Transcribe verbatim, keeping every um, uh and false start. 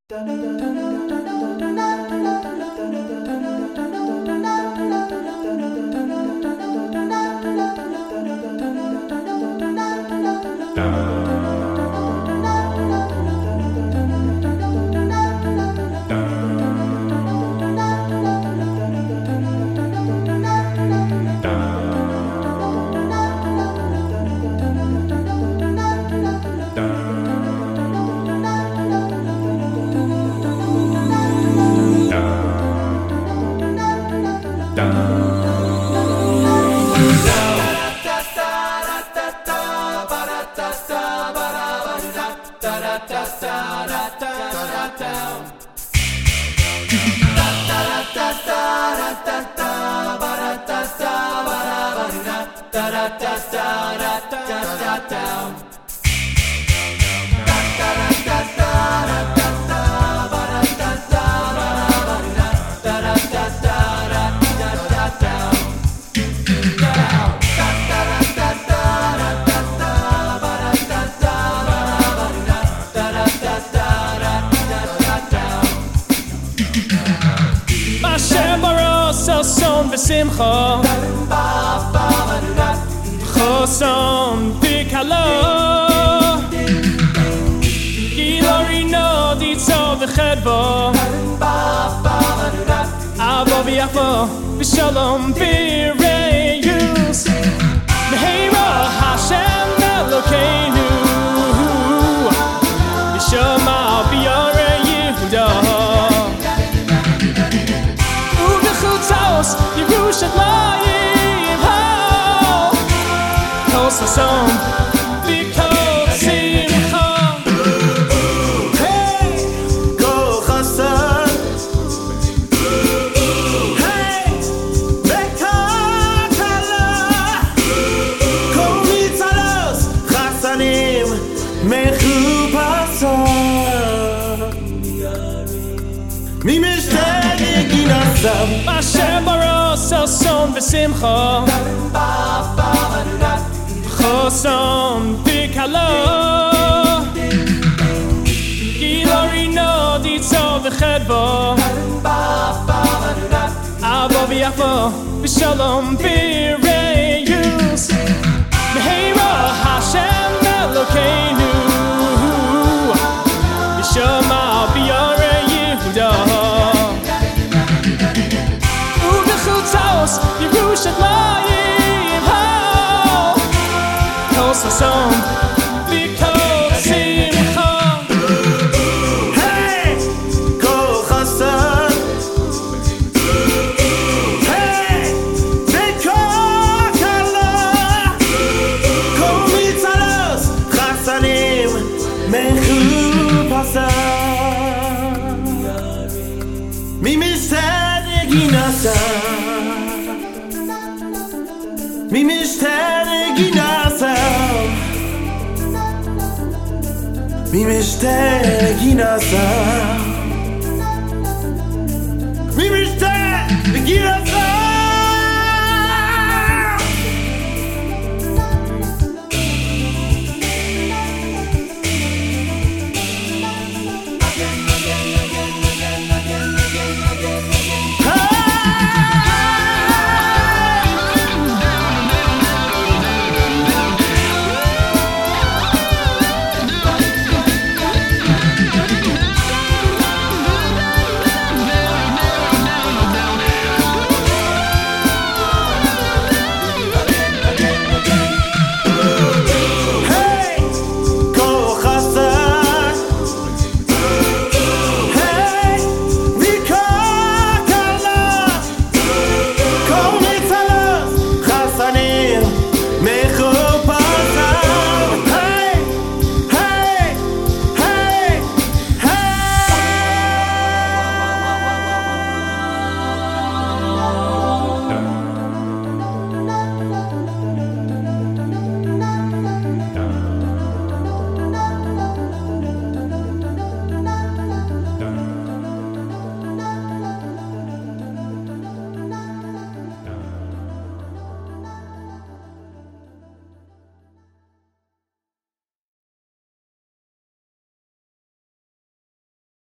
Choson v'simcha, Choson v'kala, Gilorino ditzo v'chedvo, Avo v'yafo v'shalom v'reyus, Meheira Hashem Elokeinu, V'shama v'yarei Yehuda. Yerushalayim, ho, kol sason, v'kol simcha. Hey, kol chasan. Hey, v'kol kala. Kol mitzalos, chasanim, mechupason. Mimishter yeginasam. Hashem baros Choson v'simcha, Choson v'kala, Gilorino ditzo v'chedvo, Avo v'yafo v'shalom v'reyus, Meheira Hashem Elokeinu, V'shama v'yarei Yehuda. Yerushalayim, ho, kol sason, v'kol simcha. Hey, kol chasan. Hey, v'kol kala. Kol mitzalos, chasanim, mechupasan. Mimishter yeginasam. Mimishter yeginasam. Mimishter yeginasam.